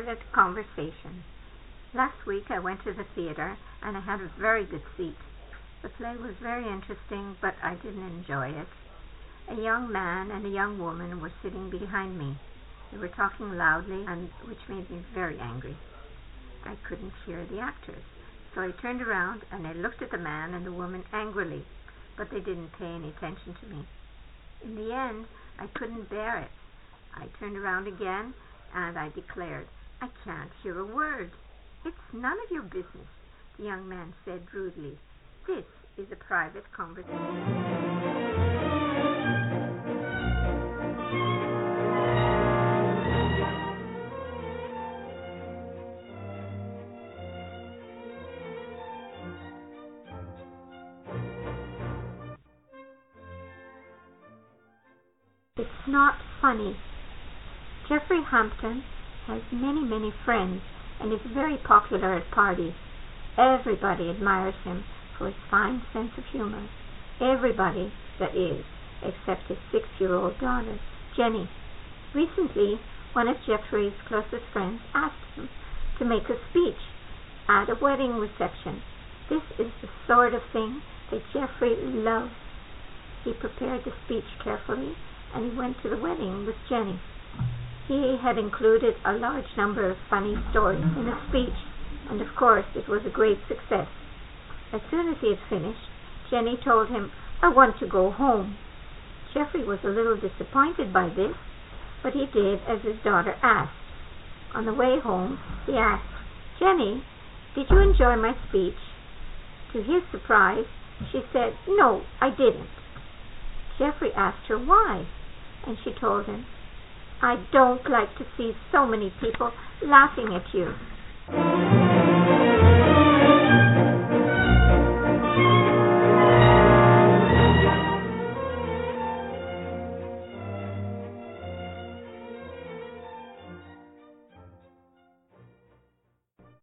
Private Conversation. Last week I went to the theater and I had a very good seat. The play was very interesting, but I didn't enjoy it. A young man and a young woman were sitting behind me. They were talking loudly, which made me very angry. I couldn't hear the actors, so I turned around and I looked at the man and the woman angrily, but they didn't pay any attention to me. In the end, I couldn't bear it. I turned around again and I declared, "I can't hear a word." "It's none of your business," the young man said rudely. "This is a private conversation." It's not funny. Jeffrey Hampton has many friends and is very popular at parties. Everybody admires him for his fine sense of humor. Everybody, that is, except his 6-year-old daughter, Jenny. Recently, one of Jeffrey's closest friends asked him to make a speech at a wedding reception. This is the sort of thing that Jeffrey loves. He prepared the speech carefully, and he went to the wedding with Jenny. He had included a large number of funny stories in his speech, and of course it was a great success. As soon as he had finished, Jenny told him, "I want to go home." Jeffrey was a little disappointed by this, but he did as his daughter asked. On the way home, he asked, "Jenny, did you enjoy my speech?" To his surprise, she said, "No, I didn't." Jeffrey asked her why, and she told him, "I don't like to see so many people laughing at you."